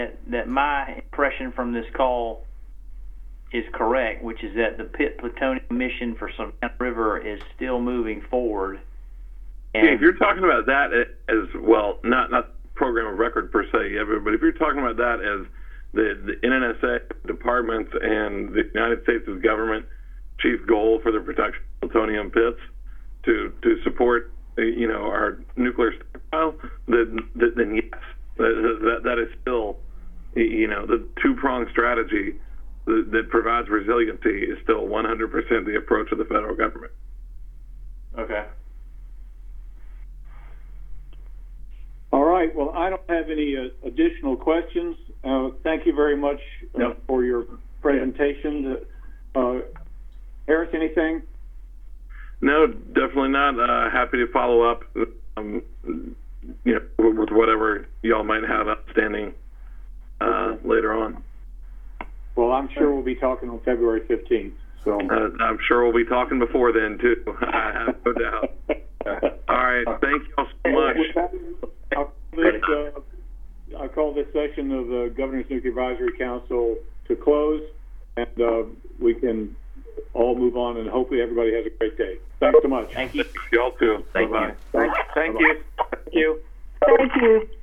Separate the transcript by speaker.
Speaker 1: that my impression from this call is correct, which is that the pit plutonium mission for Savannah River is still moving forward. And
Speaker 2: if you're talking about that as well, not program of record per se, but if you're talking about that as the NNSA departments and the United States government chief goal for the protection of plutonium pits to support our nuclear stockpile, then yes, that is still the two-pronged strategy that provides resiliency is still 100% the approach of the federal government.
Speaker 1: Okay.
Speaker 3: All right. Well, I don't have any additional questions. Thank you very much for your presentation. Harris, anything?
Speaker 2: No, definitely not. Happy to follow up, with whatever y'all might have outstanding later on.
Speaker 3: Well, I'm sure we'll be talking on February 15th. So
Speaker 2: I'm sure we'll be talking before then too. I have no doubt. All right, thank you all so much.
Speaker 3: I'll call this session of the Governor's Nuclear Advisory Council to close, and we can all move on, and hopefully everybody has a great day. Thanks so much.
Speaker 1: Thank you.
Speaker 2: Y'all too.
Speaker 1: Thank
Speaker 2: Bye-bye.
Speaker 1: you.
Speaker 4: Thank you.
Speaker 5: Thank you.